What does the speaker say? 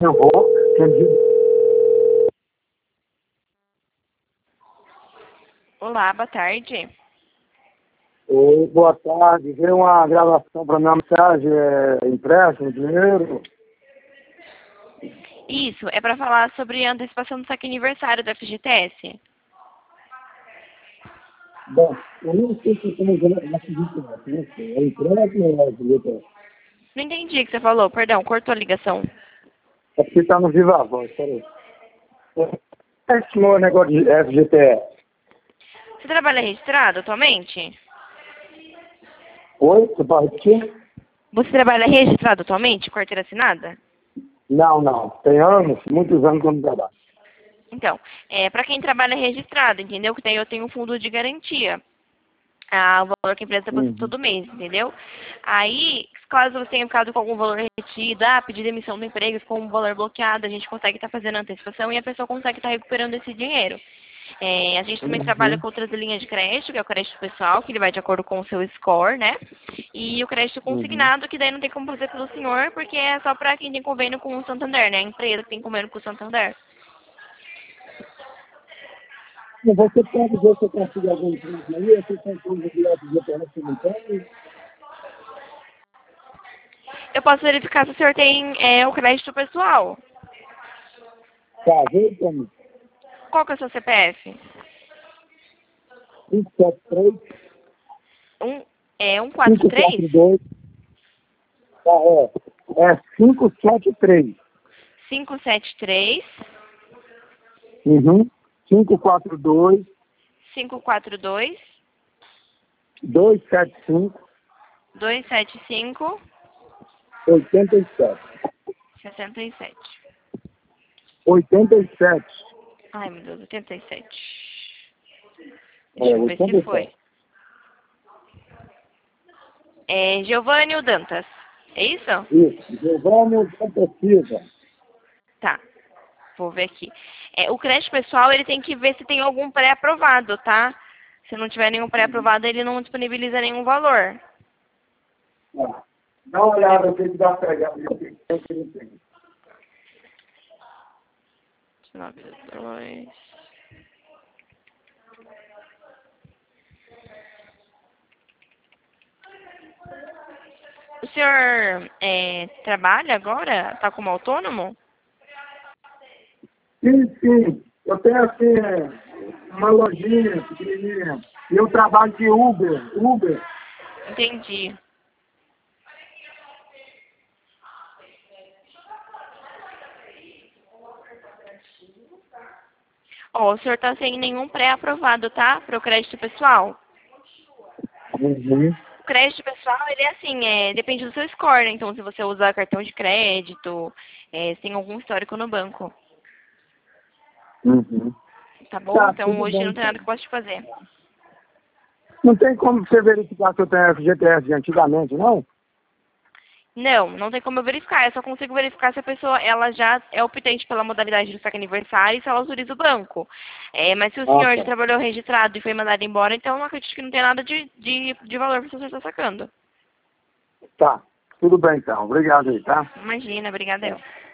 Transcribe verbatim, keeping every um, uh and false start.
Eu vou, entendi. Olá, boa tarde. Oi, boa tarde. Veio uma gravação para minha mensagem, é, empréstimo, dinheiro. Isso, é para falar sobre a antecipação do saque aniversário da F G T S. Bom, eu não sei se eu tenho na seguinte, é empréstimo ou é F G T S? Não entendi o que você falou, perdão, cortou a ligação. É porque está no Viva Voz, peraí. É esse meu negócio de F G T S. Você trabalha registrado atualmente? Oi, você pode repetir? Você trabalha registrado atualmente, carteira assinada? Não, não. Tem anos, muitos anos que eu não trabalho. Então, é para quem trabalha registrado, entendeu? Que daí eu tenho um fundo de garantia. Ah, o valor que a empresa deposita Uhum. todo mês, entendeu? Aí, caso você tenha ficado com algum valor retido, ah, pedir demissão do emprego, ficou um valor bloqueado, a gente consegue estar fazendo a antecipação e a pessoa consegue estar recuperando esse dinheiro. É, a gente também trabalha Uhum. com outras linhas de crédito, que é o crédito pessoal, que ele vai de acordo com o seu score, né? E o crédito Uhum. consignado, que daí não tem como fazer pelo senhor, porque é só para quem tem convênio com o Santander, né? A empresa que tem convênio com o Santander. E você pode ver se eu consigo algum empréstimo aí, ou se tem coisa de F G T S que não tem? Eu posso verificar se o senhor tem é, o crédito pessoal. Tá, veio para mim. Qual que é o seu C P F? cinco sete três, Um, é um quatro cinco três? quatro dois, tá, é, é cinco sete três, cinco sete três, uhum, cinco quatro dois, cinco quatro dois, dois sete cinco, dois sete cinco, oitenta e sete, sessenta e sete. oitenta e sete, Ai, meu Deus, oitenta e sete. é, Deixa eu ver se oitenta e foi. sete. É Giovanni ou Dantas? É isso? Isso, Giovanni Santa Silva. Tá. Vou ver aqui. É, o crédito pessoal, ele tem que ver se tem algum pré-aprovado, tá? Se não tiver nenhum pré-aprovado, ele não disponibiliza nenhum valor. Ah, dá uma olhada, o que que dá pra pegar, o que que tem, o que não tem. nove dois. O senhor é, trabalha agora? Tá como autônomo? Sim, sim, eu tenho assim, é, uma lojinha pequenininha, e eu trabalho de Uber, Uber. Entendi. Ó, o senhor tá sem nenhum pré-aprovado, tá? Para o crédito pessoal. Uhum. O crédito pessoal, ele é assim, é, depende do seu score, né? Então, se você usa cartão de crédito, é, se tem algum histórico no banco, Uhum. tá bom? Tá, Então, tudo hoje bem, não tem nada então. que eu possa te fazer. Não tem como você verificar se eu tenho F G T S de antigamente, não? Não, não tem como eu verificar. Eu só consigo verificar se a pessoa ela já é optante pela modalidade do saque aniversário e se ela autoriza o banco. É, mas se o Ah, senhor já tá. trabalhou registrado e foi mandado embora, então eu acredito que não tem nada de, de, de valor para o senhor estar sacando. Tá, tudo bem, então. Obrigado aí, tá? Imagina, obrigada eu.